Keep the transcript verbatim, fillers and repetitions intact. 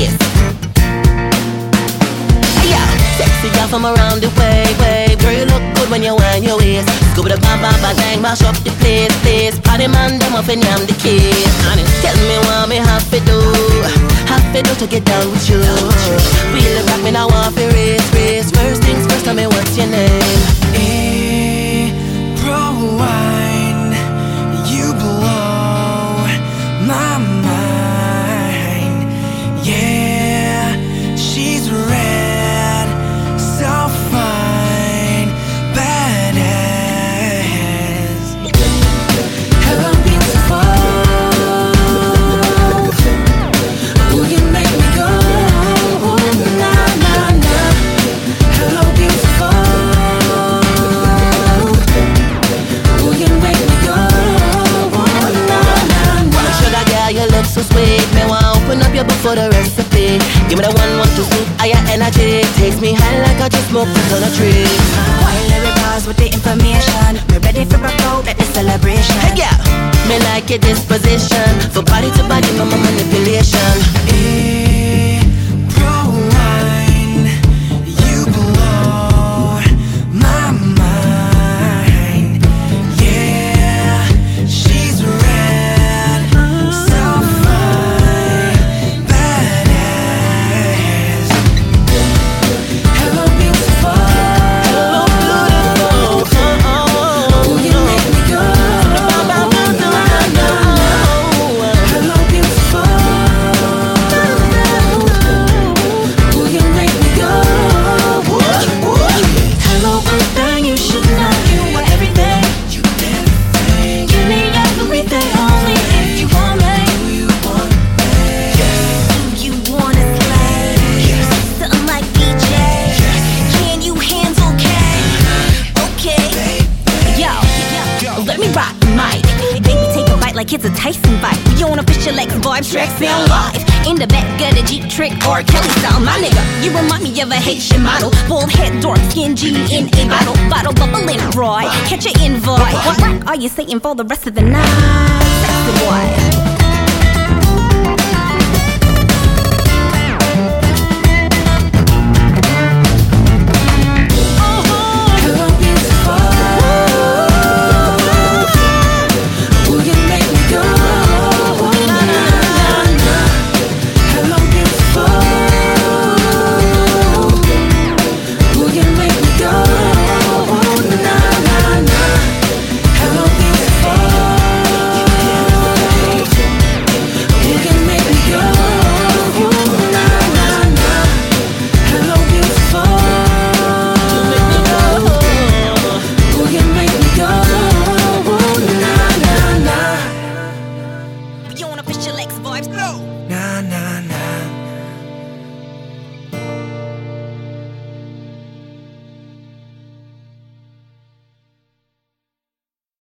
waist. Hey yo, sexy girl from around the way, way. Girl, you look good when you wind your waist. Scoop it up, bam, bam, bam, bang, mash up the place, place. Party man, them up and yam the kid. Honey, tell me what me have to do, have to do to get down with you. Really rock me now, want to race, race. First things first, tell me what's your name. April wine, you blow my mind. Yeah, she's red, so fine, badass. Hello, beautiful. Will you make me go? Nah, nah, nah. Hello, beautiful. Will you make me go? Nah, nah, nah. Sugar girl, you look so sweet. Me want open up your book for the recipe. Give me the one, one, two, three, higher energy. Takes me high like I just smoked a ton of trees. While every bars with the information, we're ready for a out at the celebration. Hey girl, me like your disposition. For body to body, no more manipulation. April wine, you blow my mind. Yeah, she's red, so fine, badass. Hello, beautiful. Will you make me go? Hello, beautiful. Will you make me go? Hello, good thing, you should know you are everything. Give me everything, only if you want me. You wanna slay? Something like D J? Can you handle K? Okay. Yo, let me rock the mic. Baby, take a bite like it's a Tyson fight. We on official X vibes, track sound live. In the back of the Jeep Trick or Kelly style, my nigga. You remind me of a Haitian model. Bald head, dark skin, G in a bottle. Bottle bubbling, Roy. Catch your invite. What rock are you saying for the rest of the night? Sexy boy. Hello, beautiful. Will you make me go? Nah, nah, nah. Hello, beautiful. Will you make me go? Nah, nah, nah. Hello, beautiful. Will you make me go? Nah, nah, nah. Hello, beautiful. Will you make me go? Nah, nah, nah. We on official X vibes. Nah, nah.